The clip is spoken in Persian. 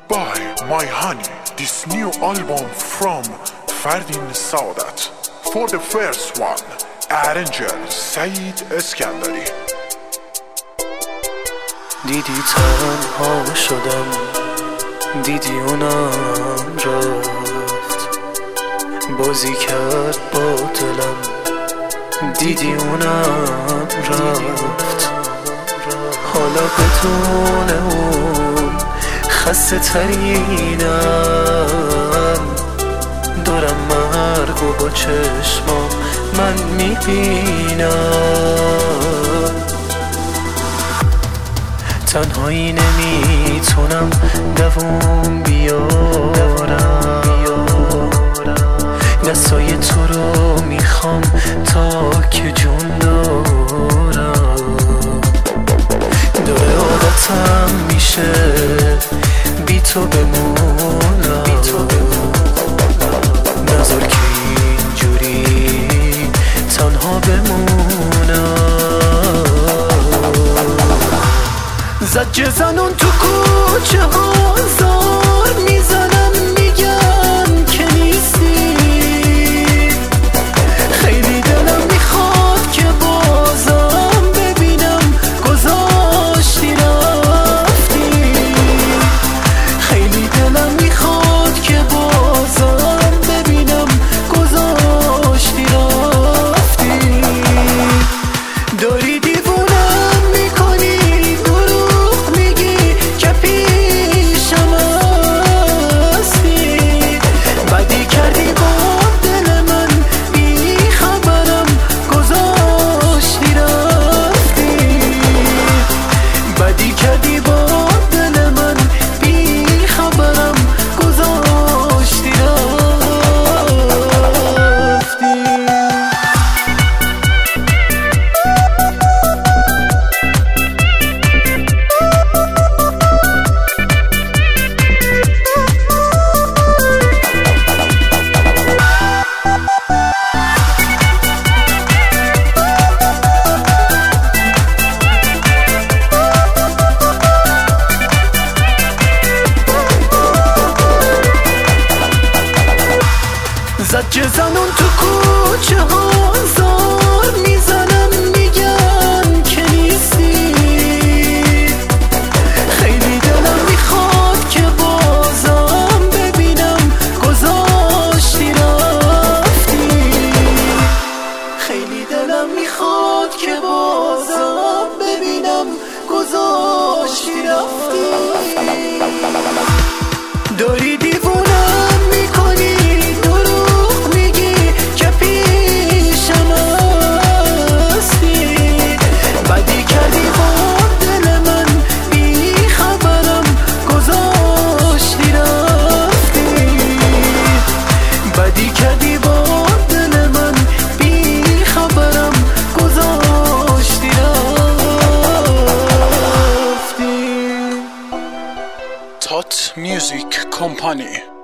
Goodbye my honey, this new album from Fardin Saadat. For the first one, arranger سعید اسکندری. دیدی تنها شدم، دیدی اونم رفت، بازی کرد با دلم، دیدی اونم رفت. حالا بدون اون خسته ترینم، دارم مرگ و با چشمام من میبینم. تنهایی نمیتونم دووم بیارم، دستای تو رو میخوام تا که جون دارم. داره عادتم میشه بی تو بمونم، نذار که اینجوری تنها بمونم. زجه زنون تو کوچه ها زار میزنم، میگن که نیستی. خیلی دلم میخواد که بازم ببینم گذاشتی رفتی. خیلی دلم میخواد که بازم ببینم گذاشتی رفتی. داری دیوونم میکنی، دروغ میگی که پیشم هستی. بدی کردی با دل من، بی خبرم گذاشتی رفتی. بدی کردی با دل من، بی خبرم گذاشتی رفتی. زجه زنون تو کوچه ها زار میزنم، میگن که نیستی. خیلی دلم میخواد که بازم ببینم گذاشتی رفتی. خیلی دلم میخواد که بازم ببینم گذاشتی رفتی. داری دیوونم میکنی، دروغ میگی که پیشم هستی. بدی کردی با دل من، بی خبرم گذاشتی رفتی. بدی کردی با دل من، بی خبرم گذاشتی رفتی. Tot Music Company.